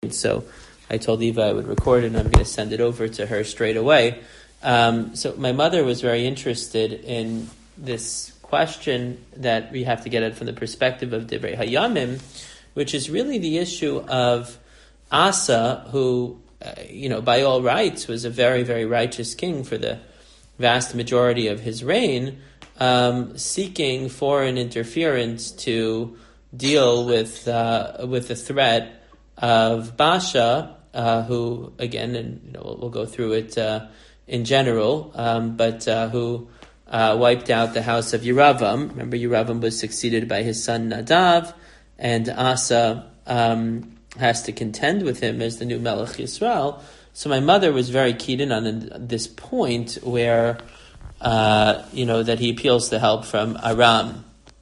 So I told Eva I would record it and I'm going to send it over to her straight away. So my mother was very interested in this question that we have to get at from the perspective of Divrei Hayamim, which is really the issue of Asa, who, by all rights was a very, very righteous king for the vast majority of his reign, seeking foreign interference to deal with the threat of Baasha, who again, and we'll go through it in general, but who wiped out the house of Yeravam. Remember, Yeravam was succeeded by his son Nadav, and Asa has to contend with him as the new Melech Yisrael. So my mother was very keyed in on this point where, that he appeals to help from Aram,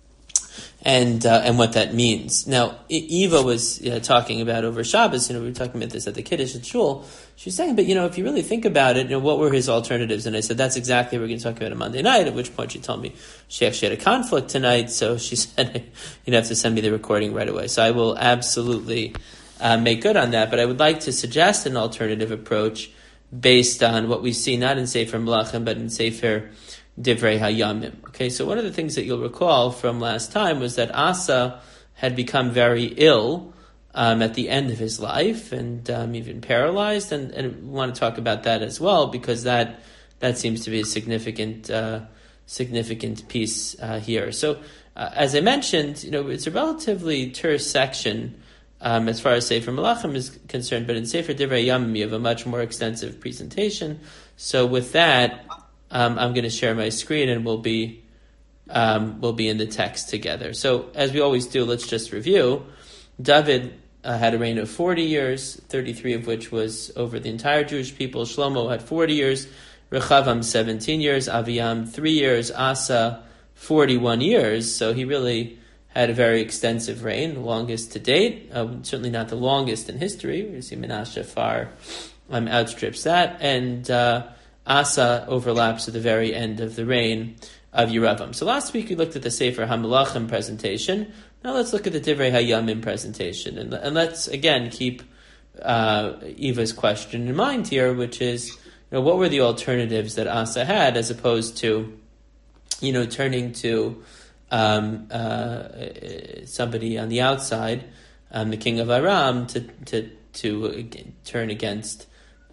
and what that means. Now, Eva was talking about over Shabbos, we were talking about this at the Kiddush at Shul. She was saying, but if you really think about it, what were his alternatives? And I said, that's exactly what we're going to talk about on Monday night, at which point she told me she actually had a conflict tonight, so she said, you'd have to send me the recording right away. So I will absolutely make good on that, but I would like to suggest an alternative approach based on what we see not in Sefer Melachim, but in Sefer Divrei Hayamim. Okay, so one of the things that you'll recall from last time was that Asa had become very ill at the end of his life, and even paralyzed, and we want to talk about that as well, because that seems to be a significant piece here. So, as I mentioned, it's a relatively terse section as far as Sefer Melachim is concerned, but in Sefer Divrei Hayamim you have a much more extensive presentation. So with that, I'm going to share my screen, and we'll be in the text together. So as we always do, let's just review. David had a reign of 40 years, 33 of which was over the entire Jewish people. Shlomo had 40 years, Rechavam 17 years, Aviyam 3 years, Asa 41 years. So he really had a very extensive reign, the longest to date, certainly not the longest in history. We see Menashe far outstrips that, and Asa overlaps at the very end of the reign of Yeravam. So last week we looked at the Sefer HaMelachim presentation. Now let's look at the Divrei Hayamim presentation, and let's again keep Eva's question in mind here, which is, what were the alternatives that Asa had as opposed to, turning to somebody on the outside, the king of Aram, to turn against,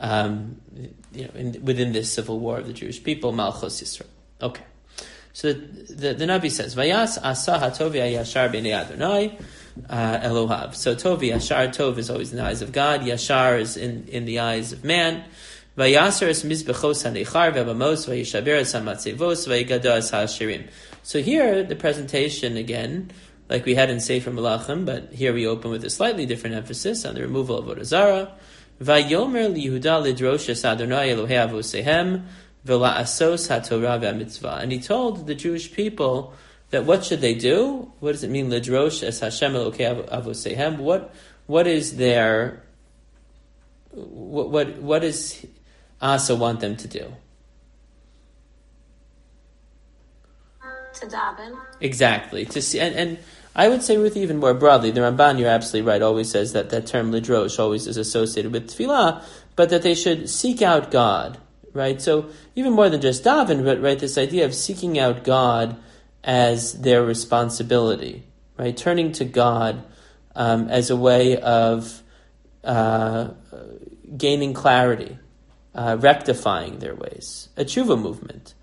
within this civil war of the Jewish people, Malchus Yisrael. Okay. So the Navi says, Vayas asa hatov yashar b'nei Adonai Elohav. So tov yashar, tov is always in the eyes of God, yashar is in the eyes of man. Vayasar es mizbechos hanechar v'abamos vayishaber es hamatzevos vayigado es ha'ashirim. So here the presentation again, like we had in Sefer Melachim, but here we open with a slightly different emphasis on the removal of Avodah Zarah. Vayomer liYehuda lidrosh es Adonai Elohei avosehem. And he told the Jewish people that what should they do? What does it mean, lidrosh es Hashem Elokei avosehem? What is their what does Asa want them to do? To daven. Exactly. To see, and I would say, Ruth, even more broadly, the Ramban, you're absolutely right, always says that term lidrosh always is associated with tefillah, but that they should seek out God. Right, so even more than just daven, but right, this idea of seeking out God as their responsibility, right, turning to God as a way of gaining clarity, rectifying their ways, a tshuva movement.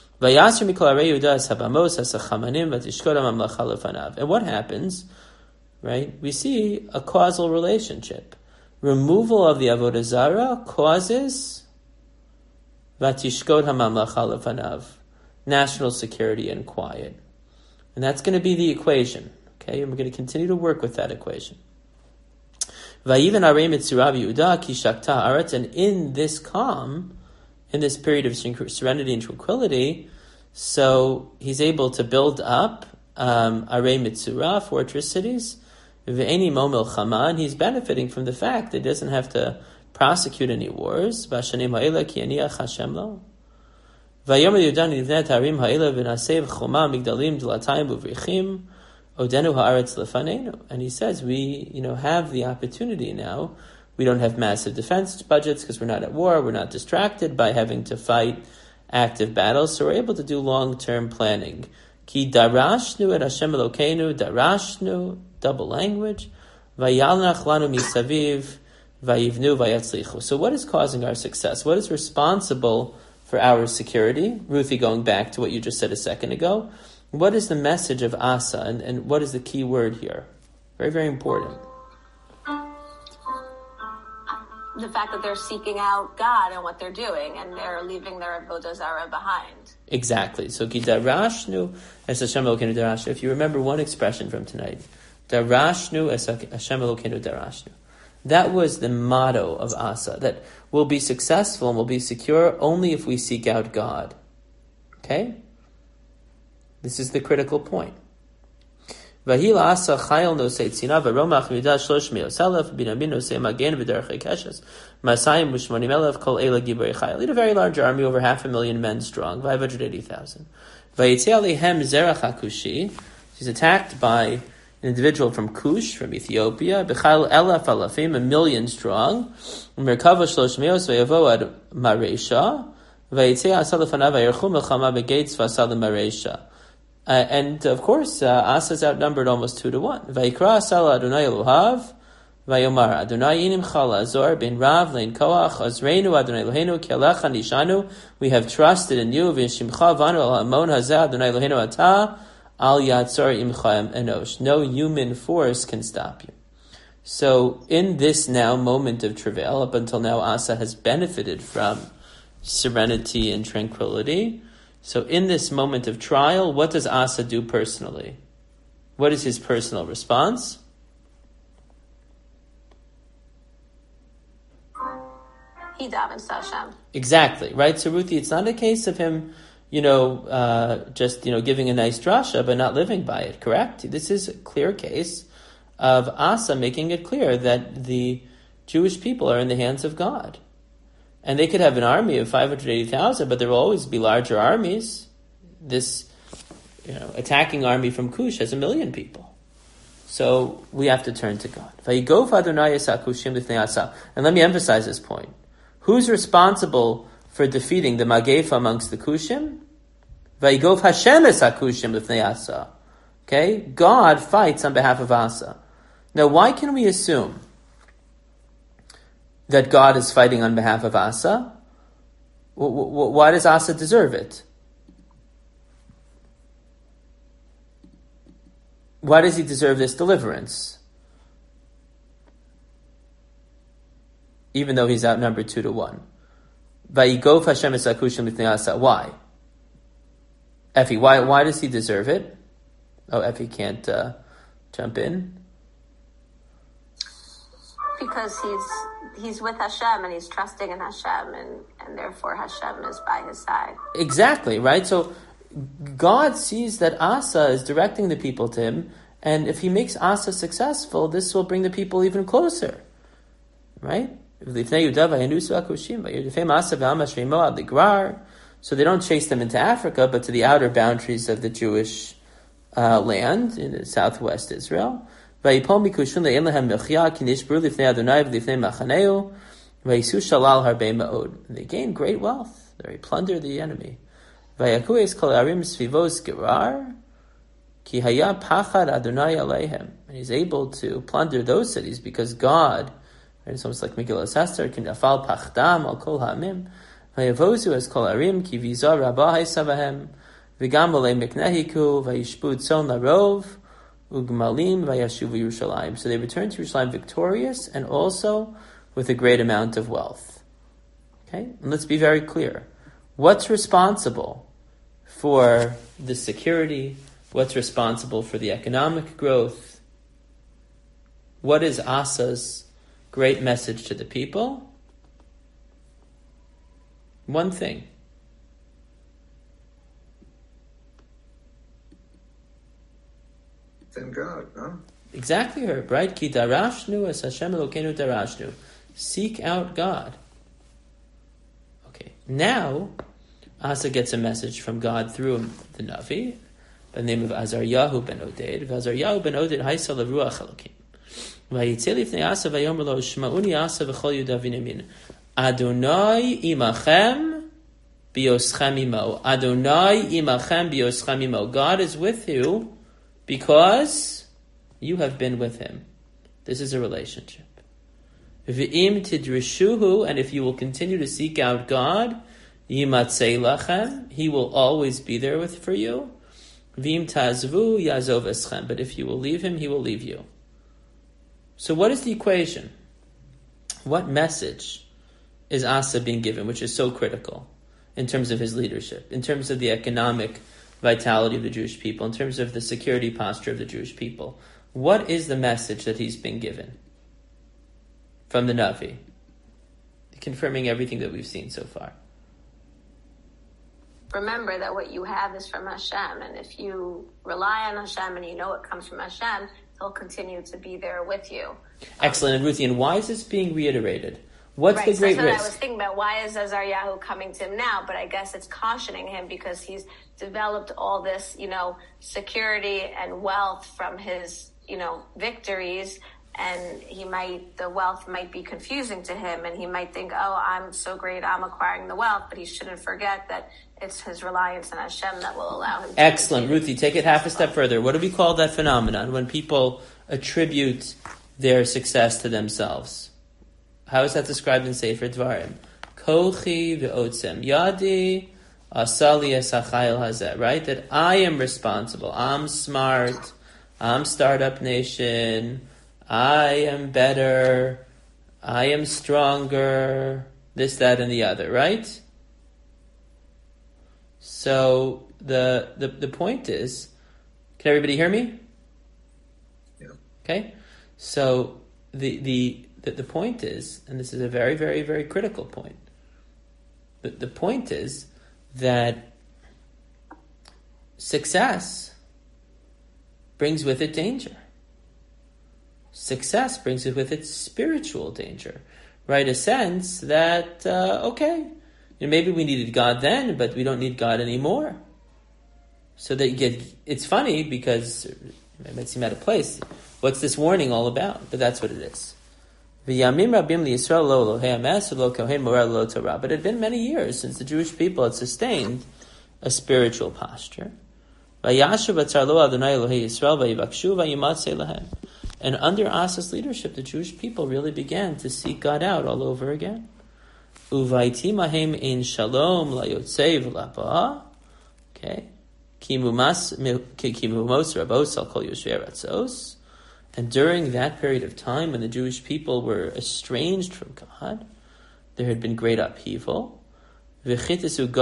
And what happens? Right, we see a causal relationship. Removal of the avodah zarah causes Vatishkod hamamlacha lefanav, national security and quiet. And that's going to be the equation. Okay, and we're going to continue to work with that equation. Vayivan arei mitzurav Yehuda ki shakta haaretz, and in this calm, in this period of serenity and tranquility, so he's able to build up arei mitzurah, fortress cities. Ve'eni mo milchama, and he's benefiting from the fact that he doesn't have to prosecute any wars. Vashanim ha'ela ki aniach Hashem lo. Vayomer Yehuda nivnet harim ha'ela v'nasev choma migdalim d'latayim uvrichim odenu haaretz lefanenu. And he says, we have the opportunity now We don't have massive defense budgets because we're not at war. We're not distracted by having to fight active battles. So we're able to do long-term planning. Ki darashnu et Hashem Elokeinu, darashnu, double language, vayalnach lanu misaviv, vayivnu vayatzlichu. So what is causing our success? What is responsible for our security? Ruthie, going back to what you just said a second ago, what is the message of Asa, and what is the key word here? Very, very important. The fact that they're seeking out God and what they're doing, and they're leaving their avodah zarah behind. Exactly. So, ki darashnu es Hashem Elokeinu darashnu. If you remember one expression from tonight, darashnu es Hashem Elokeinu darashnu. That was the motto of Asa, that we'll be successful and we'll be secure only if we seek out God. Okay? This is the critical point. Vahil Asa chayil nosei tzina v'romach midah 300,000 binamin nosei magen v'derechei keshes masayim u'shmonim elef kol eila giborei chayil. He had a very large army, over 500,000 men strong, 580,000. Vayitzi alehem zerach hakushi. He's attacked by an individual from Kush, from Ethiopia. B'chayil elef alafim, 1,000,000 strong. Merkava 300 v'yavo ad Maresha. Vayitzi asa lefanav v'yerchu melchama b'geitz v'asa l'Maresha. And of course, Asa is outnumbered almost 2-1. Vayikra Asala Adonai Elohav, Vayomar Adonai Inim Chala Azor Ben Rav Lein Koach Azreinu Adonai Eloheinu Ki Alecha Nishanu. We have trusted in you. V'Shimcha Vanu Al Hamon Hazeh Adonai Eloheinu Ata Al Yatzor Imcha Enosh. No human force can stop you. So, in this now moment of travail, up until now, Asa has benefited from serenity and tranquility. So in this moment of trial, what does Asa do personally? What is his personal response? He davens to Hashem. Exactly, right? So Ruthie, it's not a case of him, just giving a nice drasha but not living by it, correct? This is a clear case of Asa making it clear that the Jewish people are in the hands of God. And they could have an army of 580,000, but there will always be larger armies. This, attacking army from Cush has 1,000,000 people. So we have to turn to God. And let me emphasize this point. Who's responsible for defeating the Magefa amongst the Kushim? Vayigov Hashem es hakushim lifnei Asa. Okay? God fights on behalf of Asa. Now, why can we assume that God is fighting on behalf of Asa? Why does Asa deserve it? Why does he deserve this deliverance? Even though he's outnumbered 2-1. Vayigov Hashem es hakushim lifnei Asa. Why? Effie, why does he deserve it? Oh, Effie can't jump in. Because he's with Hashem and he's trusting in Hashem and therefore Hashem is by his side. Exactly, right? So God sees that Asa is directing the people to him, and if he makes Asa successful, this will bring the people even closer. Right? So they don't chase them into Africa, but to the outer boundaries of the Jewish land in southwest Israel. They gain great wealth. They plunder the enemy. And he's able to plunder those cities because God, right, it's almost like Megillah Esther, can afal pachdam al kol ha'amim. Vayavozu es kol arim ki vizar rabah haisavahem v'gam olei miknehiku vayishbud son larov. Ugmalim vayashuvu Yerushalayim. So they return to Yerushalayim victorious and also with a great amount of wealth. Okay? And let's be very clear. What's responsible for the security? What's responsible for the economic growth? What is Asa's great message to the people? One thing. Than God, no? Exactly, Herb, right? Ki darashnu es Hashem Elokeinu darashnu. Seek out God. Okay, now Asa gets a message from God through the Navi by the name of Azaryahu ben Oded. Azaryahu ben Oded haisa leruach Elokim. Adonai imachem bioschem imo. Adonai imachem bioschem imo. God is with you because you have been with him. This is a relationship. V'im tidrishuhu, and if you will continue to seek out God, yimatzei lachem, he will always be there for you. V'im tazvu yazov eschem, but if you will leave him, he will leave you. So what is the equation? What message is Asa being given, which is so critical in terms of his leadership, in terms of the economic vitality of the Jewish people, in terms of the security posture of the Jewish people? What is the message that he's been given from the Navi, confirming everything that we've seen so far? Remember that what you have is from Hashem, and if you rely on Hashem and you know it comes from Hashem, he'll continue to be there with you. Excellent. And Ruthie, and why is this being reiterated? What's the great risk? I was thinking about, why is Azaryahu coming to him now? But I guess it's cautioning him because he's developed all this, security and wealth from his, victories, and the wealth might be confusing to him, and he might think, oh, I'm so great, I'm acquiring the wealth, but he shouldn't forget that it's his reliance on Hashem that will allow him to. Excellent. Ruthie, take it half a step further. What do we call that phenomenon when people attribute their success to themselves? How is that described in Sefer Dvarim? Kochi ve'otzem yadi asali esachayil hazeh, right? That I am responsible. I'm smart. I'm Startup Nation. I am better. I am stronger. This, that, and the other, right? So the point is, can everybody hear me? Yeah. Okay. So the point is, and this is a very, very, very critical point. The point is that success brings with it danger. Success brings with it spiritual danger, right? A sense that, maybe we needed God then, but we don't need God anymore. So that it's funny because it might seem out of place. What's this warning all about? But that's what it is. But it had been many years since the Jewish people had sustained a spiritual posture. And under Asa's leadership, the Jewish people really began to seek God out all over again. Okay. And during that period of time when the Jewish people were estranged from God, there had been great upheaval. Right?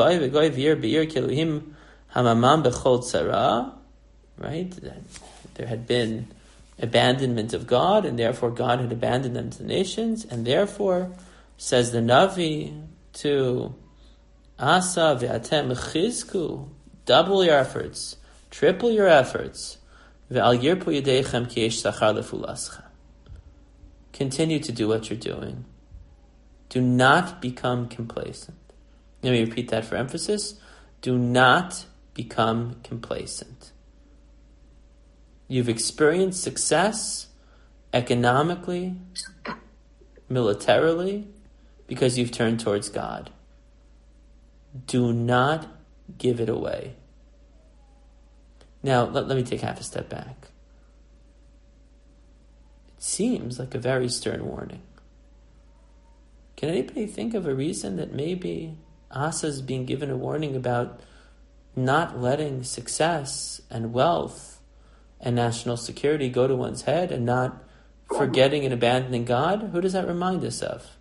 There had been abandonment of God, and therefore God had abandoned them to the nations, and therefore, says the Navi to Asa, ve'atem chizku, double your efforts, triple your efforts, ve'al yirpu yedechem ki yesh sachar lefulascha. Continue to do what you're doing. Do not become complacent. Let me repeat that for emphasis. Do not become complacent. You've experienced success economically, militarily, because you've turned towards God. Do not give it away. Now, let me take half a step back. It seems like a very stern warning. Can anybody think of a reason that maybe Asa's being given a warning about not letting success and wealth and national security go to one's head and not forgetting and abandoning God? Who does that remind us of?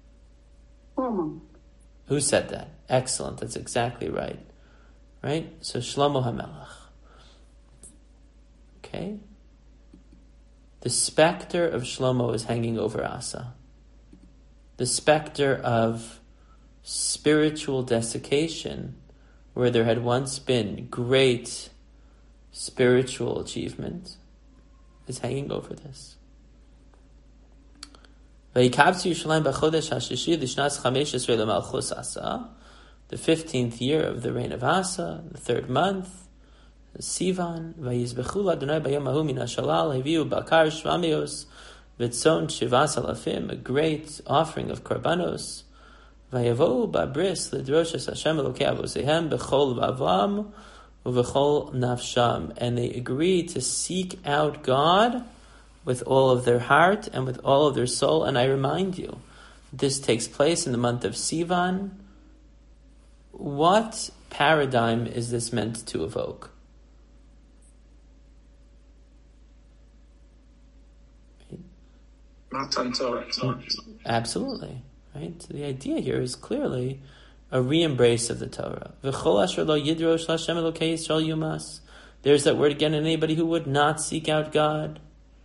Who said that? Excellent. That's exactly right. Right? So Shlomo HaMelech. Okay? The specter of Shlomo is hanging over Asa. The specter of spiritual desiccation, where there had once been great spiritual achievement, is hanging over this. The 15th year of the reign of Asa, the 3rd month, Sivan, V'tzon shivas alafim, a great offering of korbanos. Vayavohu babris lidrosh es Hashem Elokei Avosehem b'chol vavam u'v'chol nafsham. And they agree to seek out God with all of their heart and with all of their soul. And I remind you, this takes place in the month of Sivan. What paradigm is this meant to evoke? Matan Torah. Absolutely. Right? So the idea here is clearly a re-embrace of the Torah. V'chol asher lo yidrosh l'Hashem Elokei Yisrael yumas. There's that word again, anybody who would not seek out God.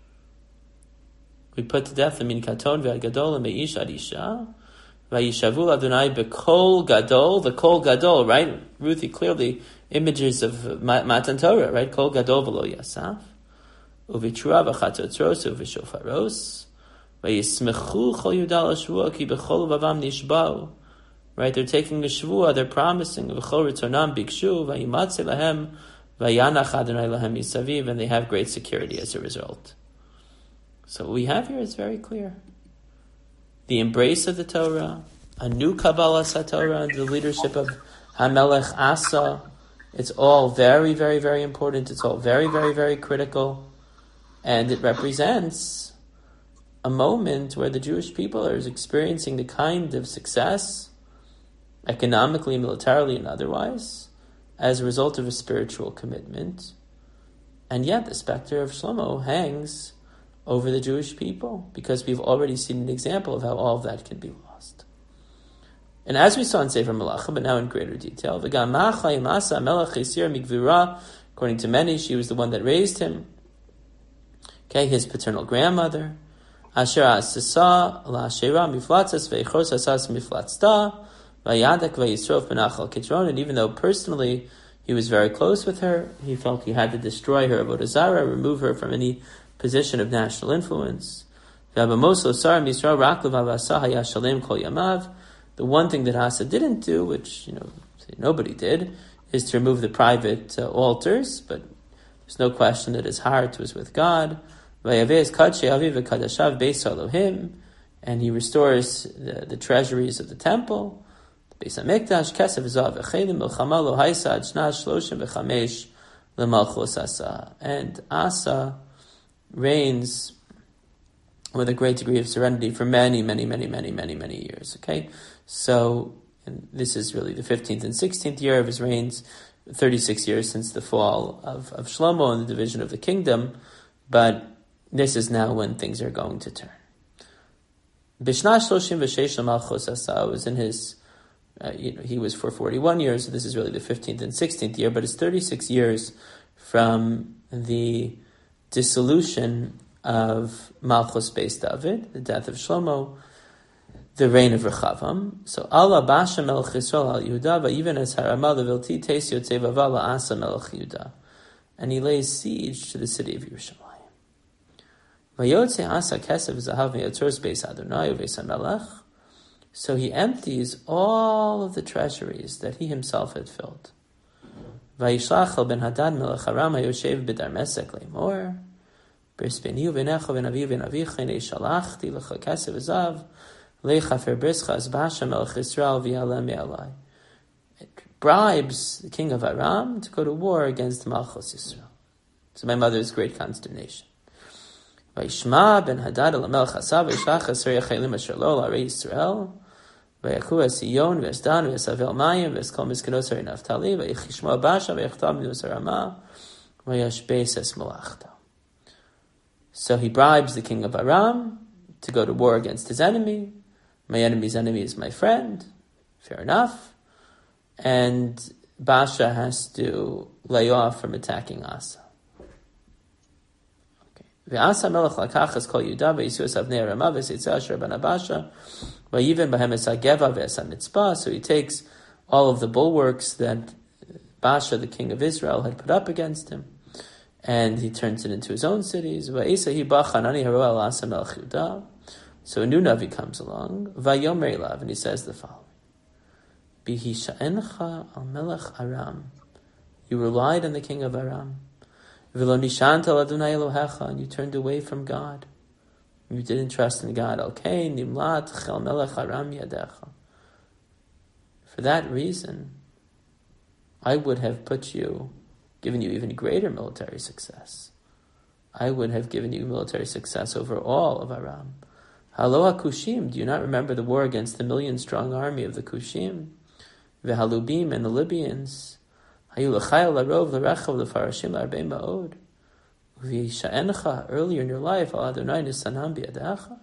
We put to death the min katon ve'ad gadol and me'ish ad isha. Vayishavu Adonai b'kol gadol, the kol gadol, right? Ruthie, clearly images of Matan Torah, right? Kol gadol v'lo yasaf. Uvitrua v'chatotros u'v'shofaros. Vayismechu chol yudal ha'shvua ki b'chol vavam nishbau. Right? They're taking the shvua, they're promising. V'chol ritzonam bikshu vayimatze lahem vayanach Adonai lahem yisaviv, and they have great security as a result. So what we have here is very clear. The embrace of the Torah, a new Kabbalah SaTorah under the leadership of HaMelech Asa. It's all very, very, very important. It's all very, very, very critical. And it represents a moment where the Jewish people are experiencing the kind of success, economically, militarily, and otherwise, as a result of a spiritual commitment. And yet the specter of Shlomo hangs over the Jewish people, because we've already seen an example of how all of that can be lost. And as we saw in Sefer Melachim, but now in greater detail, according to many, she was the one that raised him. Okay, his paternal grandmother. And even though personally he was very close with her, he felt he had to destroy her avodah zarah, remove her from any position of national influence. The one thing that Asa didn't do, which nobody did, is to remove the private altars, but there's no question that his heart was with God. And he restores the treasuries of the temple. And Asa reigns with a great degree of serenity for many, many, many, many, many, many years. Okay, so this is really the 15th and 16th year of his reigns, 36 years since the fall of Shlomo and the division of the kingdom, but this is now when things are going to turn. Bishna 36 Malchus Asa was in his, he was for 41 years, so this is really the 15th and 16th year, but it's 36 years from the dissolution of Malchus Beis David, the death of Shlomo, the reign of Rechavam. So Allah Basha Melech Yisrael al Yehuda, even as Harama levilti teis yotzei vavala Asa Melech Yehuda, and he lays siege to the city of Yerushalayim. Vayotze Asa Kesev Zahav Me'yotzos Beis Adonai uVeis HaMelech. So he empties all of the treasuries that he himself had filled. Vayishlach el ben Hadad Melech Aram hayoshev b'dar Mesek le'mor. Bris beni uvenecha v'navi v'navicha nei shalachti lecha kesev v'zav lechafer brischa as Basha Melech Yisrael v'yaleh me'alai. It bribes the king of Aram to go to war against Malchus Yisrael. So my mother's great consternation. Vayishma ben Hadad el Melech Asa v'yishlach aser yachelim asher lo l'arei Yisrael. Vayaku Sion v'esdan v'esavel mayim v'eskol miskanos harei Naftali v'yichishma Basha v'yichtam nus Arama v'yashbeis es malachta. So he bribes the king of Aram to go to war against his enemy. My enemy's enemy is my friend. Fair enough. And Basha has to lay off from attacking Asa. V'asa melech lakachas kol Yehuda v'yisuas avnei Arama v'seitzah asher ben Basha v'yiven b'hem es hageva v'es hamitzpah. So he takes all of the bulwarks that Basha, the king of Israel, had put up against him, and he turns it into his own cities. So a new Navi comes along, and he says the following: You relied on the king of Aram, and you turned away from God. You didn't trust in God. Nimlat chel melech aram yadecha. For that reason, I would have given you even greater military success. I would have given you military success over all of Aram. Halo HaKushim, do you not remember the war against the 1,000,000-strong army of the Kushim? V'halubim and the Libyans. Hayu l'chayil l'arov l'rechav l'farashim l'arbei ma'od. V'yisha'encha, earlier in your life, al Adonai nisanam b'yadecha.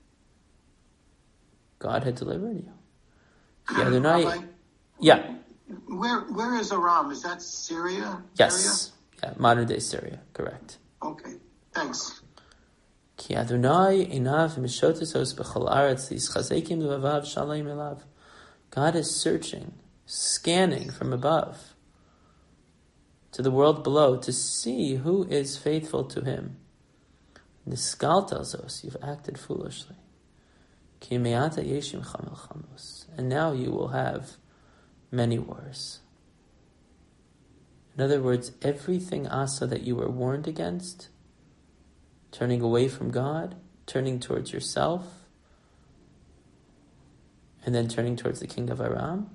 God had delivered you. Adonai, Rabbi, yeah. Where is Aram? Is that Syria? Yes. Yeah, modern day Syria, correct. Okay, thanks. Ki Adonai einav mishotesos b'chol aretz yischazekim levav shalom elav. God is searching, scanning from above to the world below to see who is faithful to Him. Niskaltalzos, you've acted foolishly. Ki me'ata yeshim chamel chamos, and now you will have many wars. In other words, everything Asa that you were warned against, turning away from God, turning towards yourself, and then turning towards the king of Aram,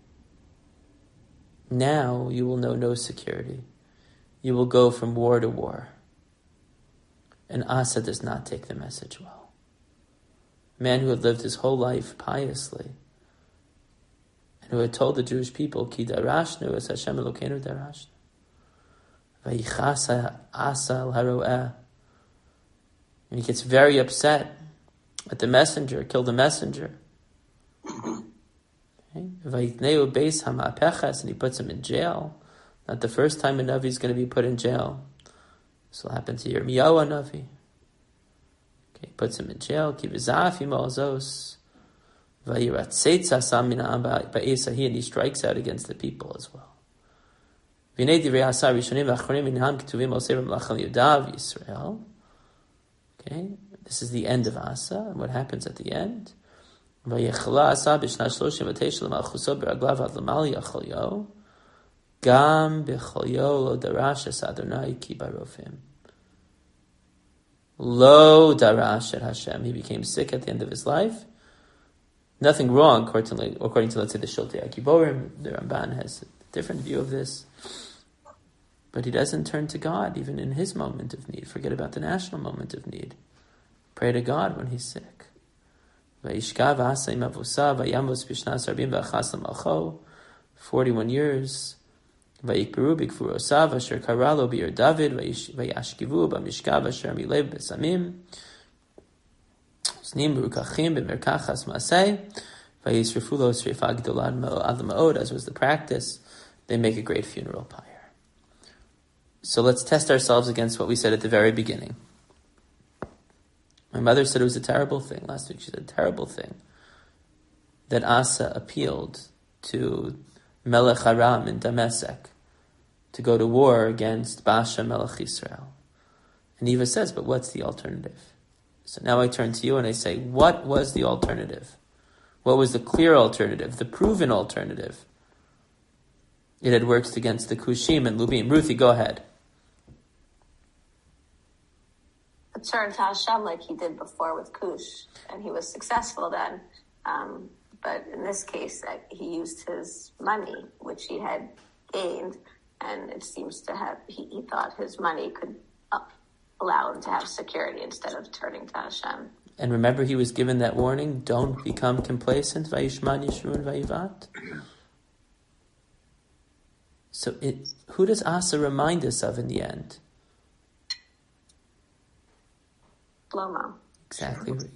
now you will know no security. You will go from war to war. And Asa does not take the message well. A man who had lived his whole life piously, and who had told the Jewish people, Ki darashnu as Hashem Elokeinu darashnu. Vayichasa Asa al haro'eh. And he gets very upset at the messenger, killed the messenger. Vayitneu beis hama'apeches, and he puts him in jail. Not the first time a Navi is going to be put in jail. This will happen to Yirmiyahu Navi. Okay, he puts him in jail. Ki v'zaf imo azos. And he strikes out against the people as well. Okay, this is the end of Asa, and what happens at the end? Lo darash at Hashem. He became sick at the end of his life. Nothing wrong, according to let's say, the Shiltei HaGiborim. The Ramban has a different view of this. But he doesn't turn to God, even in his moment of need. Forget about the national moment of need. Pray to God when he's sick. 41 years. Vayikberu b'kfurosav asher karalo b'ir David vayashkivu b'mishkav asher milev b'samim znim b'rukachim b'merkachas maseh vayisrifu lo srifa gdola ad ma'od, as was the practice. They make a great funeral pyre. So let's test ourselves against what we said at the very beginning. My mother said it was a terrible thing. Last week she said a terrible thing that Asa appealed to Melech Aram in Damascus to go to war against Baasha Melech Israel. And Eva says, but what's the alternative? So now I turn to you and I say, what was the alternative? What was the clear alternative, the proven alternative? It had worked against the Kushim and Lubim. Ruthie, go ahead. Turn to Hashem like he did before with Cush, and he was successful then. But in this case, he used his money, which he had gained, and it seems to have, he thought his money could allow him to have security instead of turning to Hashem. And remember, he was given that warning, don't become complacent, Vayishman Yishrun Vayivat. So who does Asa remind us of in the end? Shlomo. Exactly right.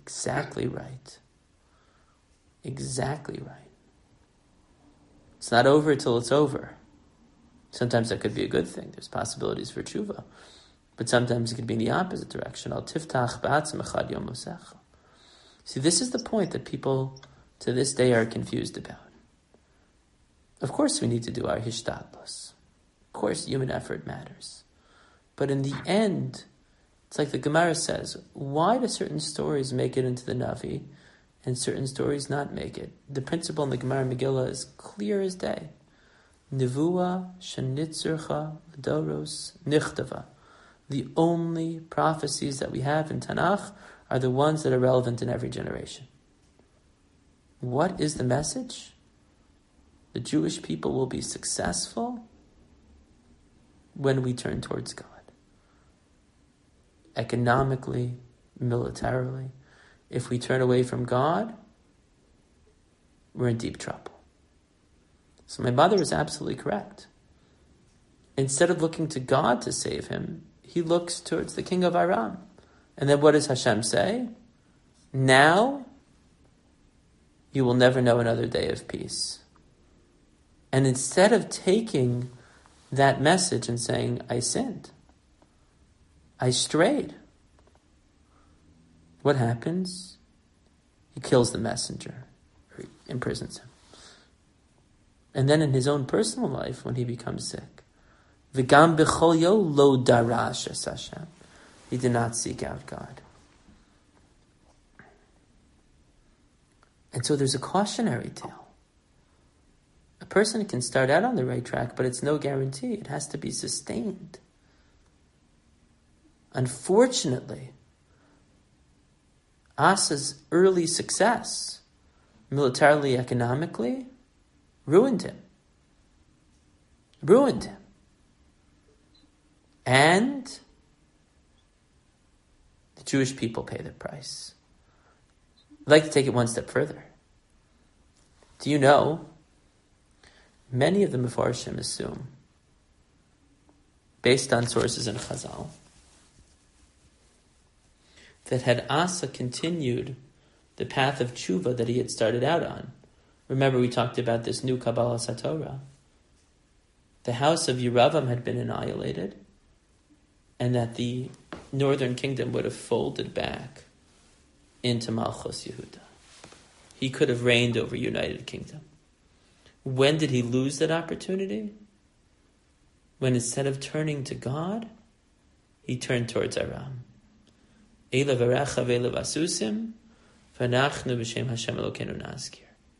Exactly right. It's not over till it's over. Sometimes that could be a good thing. There's possibilities for tshuva. But sometimes it could be in the opposite direction. Al tiftach ba'atzmecha yom mosecha. See, this is the point that people to this day are confused about. Of course we need to do our hishtadlus. Of course human effort matters. But in the end, it's like the Gemara says, why do certain stories make it into the Navi and certain stories not make it? The principle in the Gemara Megillah is clear as day. Nevuah shenitzurcha doros nichtava. The only prophecies that we have in Tanakh are the ones that are relevant in every generation. What is the message? The Jewish people will be successful when we turn towards God. Economically, militarily. If we turn away from God, we're in deep trouble. So my mother is absolutely correct. Instead of looking to God to save him, he looks towards the king of Aram. And then what does Hashem say? Now, you will never know another day of peace. And instead of taking that message and saying, I sinned, I strayed, what happens? He kills the messenger, or imprisons him. And then in his own personal life, when he becomes sick, V'gam b'chol yo lo darash es Hashem. He did not seek out God. And so there's a cautionary tale. A person can start out on the right track, but it's no guarantee. It has to be sustained. Unfortunately, Asa's early success, militarily, economically, ruined him. Ruined him. And the Jewish people pay the price. I'd like to take it one step further. Do you know, many of the Mefarshim assume, based on sources in Chazal, that had Asa continued the path of tshuva that he had started out on, remember we talked about this new Kabbalah Satorah, the house of Yeravam had been annihilated, and that the northern kingdom would have folded back into Malchus Yehuda. He could have reigned over United Kingdom. When did he lose that opportunity? When instead of turning to God, he turned towards Aram. Eila v'recha ve'ela v'asusim, v'anachnu b'shem Hashem Elokeinu nazkir.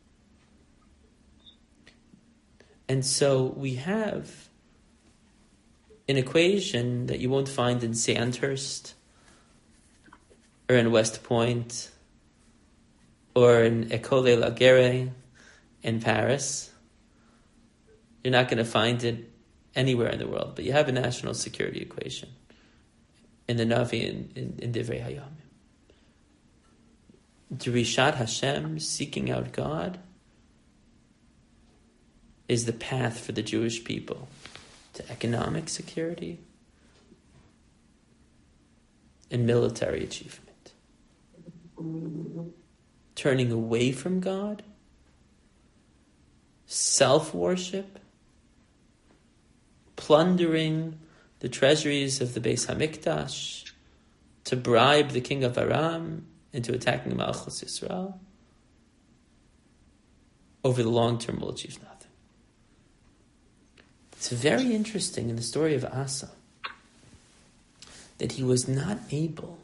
And so we have an equation that you won't find in Sandhurst or in West Point or in École La Guerre in Paris. You're not going to find it anywhere in the world, but you have a national security equation in the Navi in Divrei Hayamim. Dirishat Hashem, seeking out God, is the path for the Jewish people to economic security and military achievement. Turning away from God, self-worship, plundering the treasuries of the Beis Hamikdash to bribe the king of Aram into attacking Malchus Yisrael, over the long term will achieve nothing. It's very interesting in the story of Asa that he was not able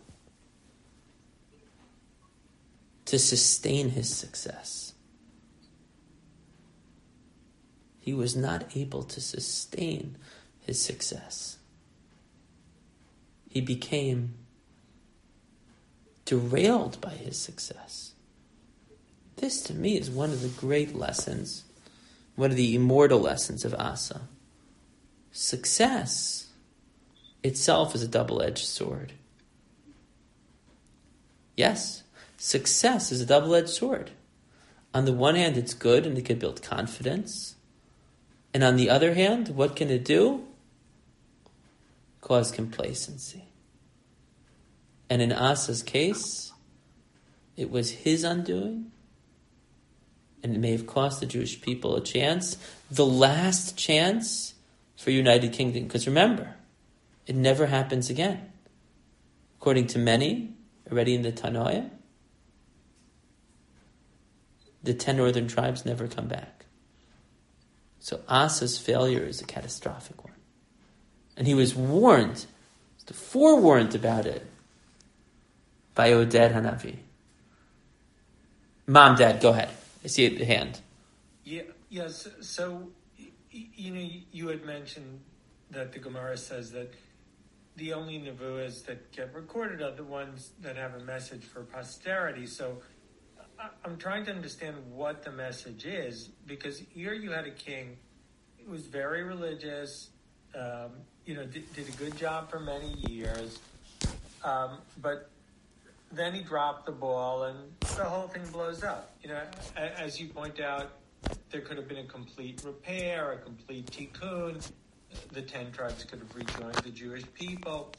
to sustain his success. He was not able to sustain his success. He became derailed by his success. This, to me, is one of the great lessons, one of the immortal lessons of Asa. Success itself is a double-edged sword. Yes, success is a double-edged sword. On the one hand, it's good and it can build confidence. And on the other hand, what can it do? Cause complacency. And in Asa's case, it was his undoing, and it may have cost the Jewish people a chance, the last chance for United Kingdom. Because remember, it never happens again. According to many, already in the Tanoim, the 10 northern tribes never come back. So Asa's failure is a catastrophic one. And he was warned, forewarned about it by Oded Hanavi. Mom, Dad, go ahead. I see a hand. Yes. So, you had mentioned that the Gemara says that the only nevuahs that get recorded are the ones that have a message for posterity. So I'm trying to understand what the message is, because here you had a king who was very religious, did a good job for many years, but then he dropped the ball and the whole thing blows up. As you point out, there could have been a complete repair, a complete tikkun. The 10 tribes could have rejoined the Jewish people.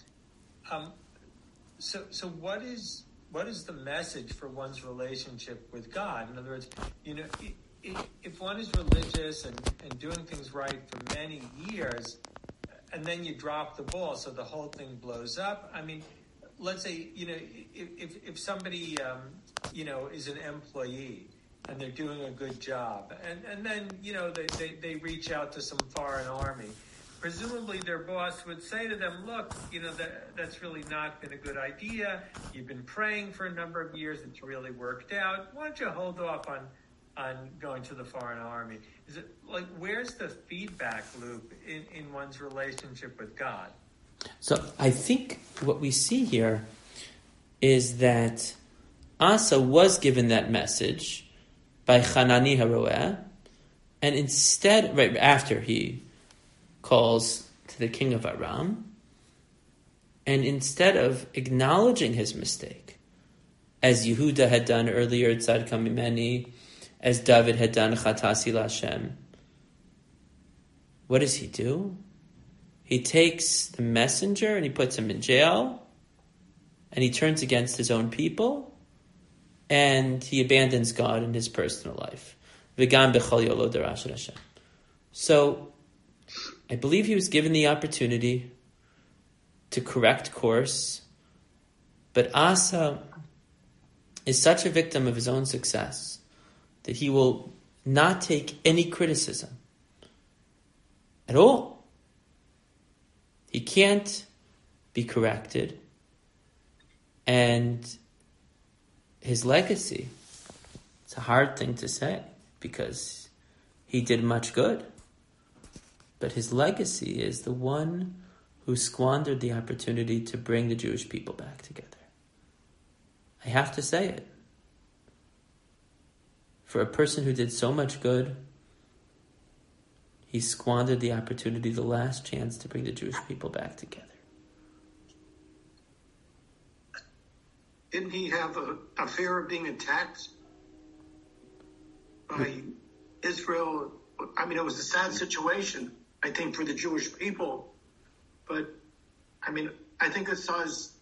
So what is the message for one's relationship with God? In other words, if one is religious and doing things right for many years, and then you drop the ball, so the whole thing blows up. I mean, let's say, if somebody, is an employee and they're doing a good job, and then, they reach out to some foreign army, presumably their boss would say to them, look, that's really not been a good idea. You've been praying for a number of years, it's really worked out. Why don't you hold off on going to the foreign army? Is it like, where's the feedback loop in one's relationship with God? So I think what we see here is that Asa was given that message by Hanani Haroeh, and instead, right after he calls to the king of Aram, and instead of acknowledging his mistake, as Yehuda had done earlier, Tzad Kamimeni, as David had done, Chatasi Lashem, what does he do? He takes the messenger and he puts him in jail, and he turns against his own people, and he abandons God in his personal life. V'gam b'chol yolo darash Hashem. So, I believe he was given the opportunity to correct course, but Asa is such a victim of his own success that he will not take any criticism at all. He can't be corrected, and his legacy, it's a hard thing to say because he did much good, but his legacy is the one who squandered the opportunity to bring the Jewish people back together. I have to say it. For a person who did so much good, he squandered the opportunity, the last chance to bring the Jewish people back together. Didn't he have a fear of being attacked by Israel? I mean, it was a sad situation, I think, for the Jewish people. But, I mean, I think Asa's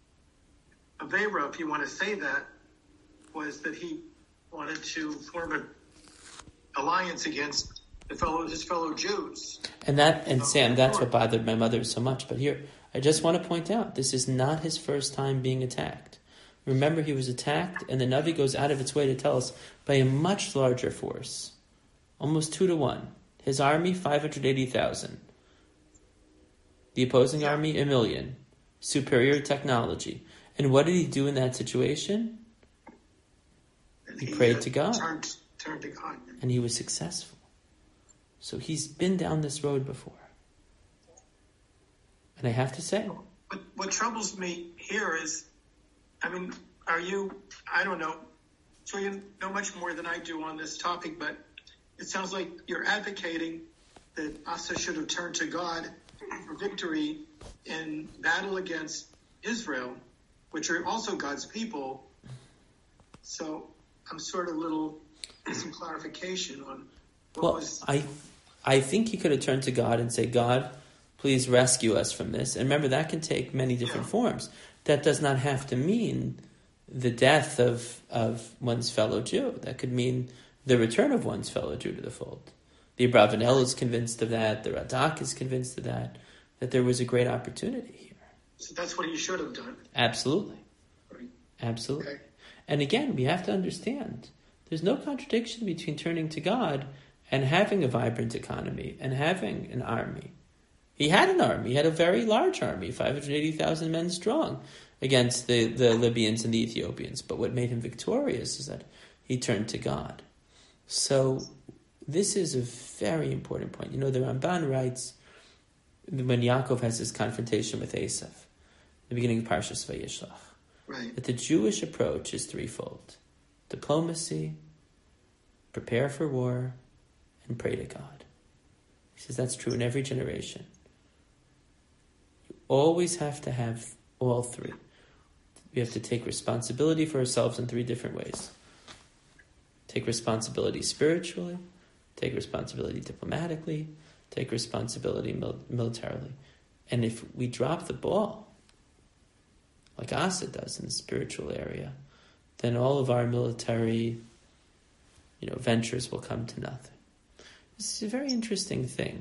Avera, if you want to say that, was that he wanted to form an alliance against his fellow Jews. And Sam, that's what bothered my mother so much. But here, I just want to point out, this is not his first time being attacked. Remember, he was attacked, and the Navi goes out of its way to tell us, by a much larger force, almost 2-1. His army, 580,000. The opposing army, 1 million. Superior technology. And what did he do in that situation? He prayed to God. Turned to God. And he was successful. So he's been down this road before. And I have to say, what troubles me here is, I mean, I don't know, so you know much more than I do on this topic, but it sounds like you're advocating that Asa should have turned to God for victory in battle against Israel, which are also God's people. So I'm sort of some clarification on what was... I think he could have turned to God and said, God, please rescue us from this. And remember, that can take many different forms. That does not have to mean the death of one's fellow Jew. That could mean the return of one's fellow Jew to the fold. The Abravanel is convinced of that. The Radak is convinced of that there was a great opportunity here. So that's what he should have done. Absolutely. Right. Absolutely. Okay. And again, we have to understand, there's no contradiction between turning to God and having a vibrant economy and having an army. He had an army. He had a very large army, 580,000 men strong, against the Libyans and the Ethiopians. But what made him victorious is that he turned to God. So this is a very important point. The Ramban writes when Yaakov has his confrontation with Esav, the beginning of Parshas Vayishlach. Right. That the Jewish approach is threefold: diplomacy, prepare for war, and pray to God. He says that's true in every generation. You always have to have all three. We have to take responsibility for ourselves in three different ways. Take responsibility spiritually, take responsibility diplomatically, take responsibility militarily. And if we drop the ball, like Asa does in the spiritual area, then all of our military, ventures will come to nothing. This is a very interesting thing.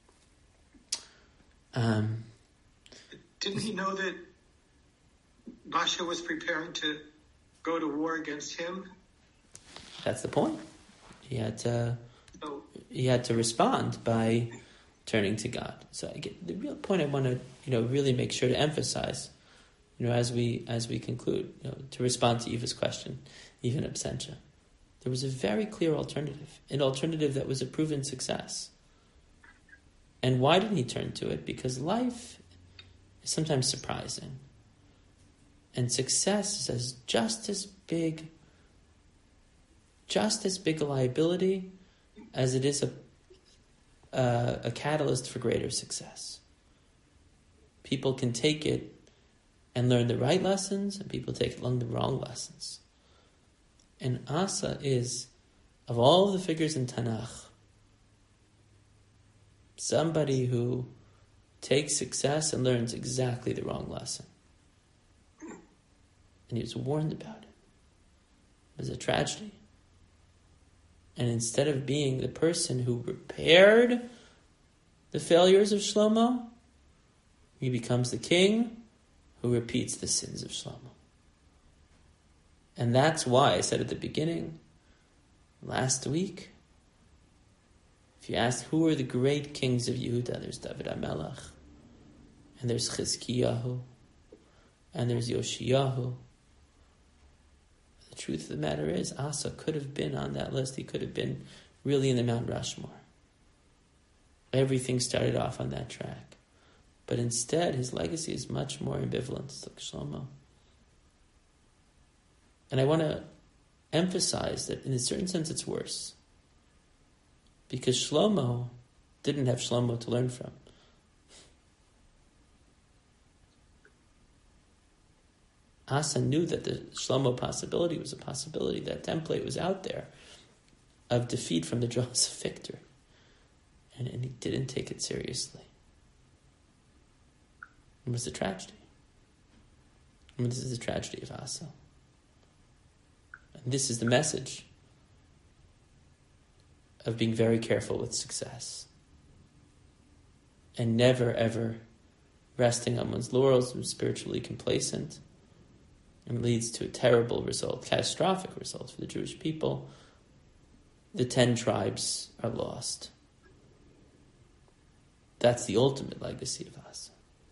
Didn't he know that Basha was preparing to go to war against him? That's the point. He had to respond by turning to God. So the real point I want to really make sure to emphasize, as we conclude, to respond to Eva's question, Eva in absentia, there was a very clear alternative, an alternative that was a proven success. And why didn't he turn to it? Because life is sometimes surprising, and success is just as big a liability as it is a catalyst for greater success. People can take it and learn the right lessons, and people take it along the wrong lessons. And Asa is, of all the figures in Tanakh, somebody who takes success and learns exactly the wrong lesson. And he was warned about it. It was a tragedy. And instead of being the person who repaired the failures of Shlomo, he becomes the king who repeats the sins of Shlomo. And that's why I said at the beginning, last week, if you ask who are the great kings of Yehuda, there's David HaMelech, and there's Chizkiyahu, and there's Yoshiyahu. The truth of the matter is, Asa could have been on that list. He could have been really in the Mount Rushmore. Everything started off on that track. But instead, his legacy is much more ambivalent. It's like Shlomo. And I want to emphasize that in a certain sense it's worse. Because Shlomo didn't have Shlomo to learn from. Asa knew that the Shlomo possibility was a possibility. That template was out there of defeat from the jaws of victory. And he didn't take it seriously. It was a tragedy. And this is the tragedy of Asa. And this is the message of being very careful with success. And never, ever resting on one's laurels and spiritually complacent. And leads to a terrible result, catastrophic result for the Jewish people. The 10 tribes are lost. That's the ultimate legacy of Asa.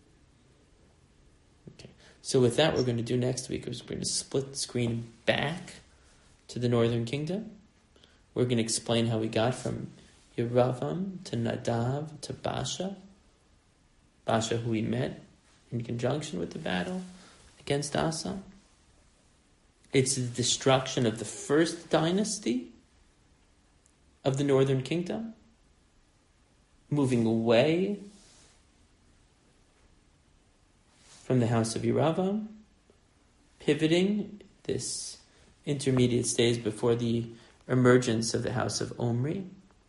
Okay. So with that, what we're going to do next week is we're going to split the screen back to the northern kingdom. We're going to explain how we got from Yeravam to Nadav to Basha. Basha, who we met in conjunction with the battle against Asa. It's the destruction of the first dynasty of the northern kingdom, moving away from the house of Yeravam, pivoting this intermediate stage before the emergence of the house of Omri,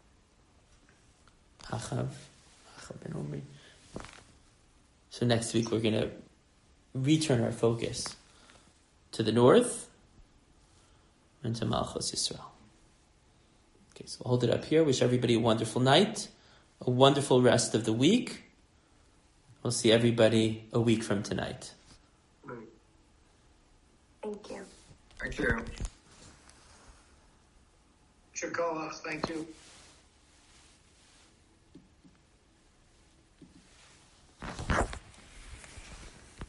Achav ben Omri. So next week we're going to return our focus to the north and to Malchus Yisrael. Okay, so we'll hold it up here. Wish everybody a wonderful night, a wonderful rest of the week. We'll see everybody a week from tonight. Thank you. Thank you. Shakoach, thank you.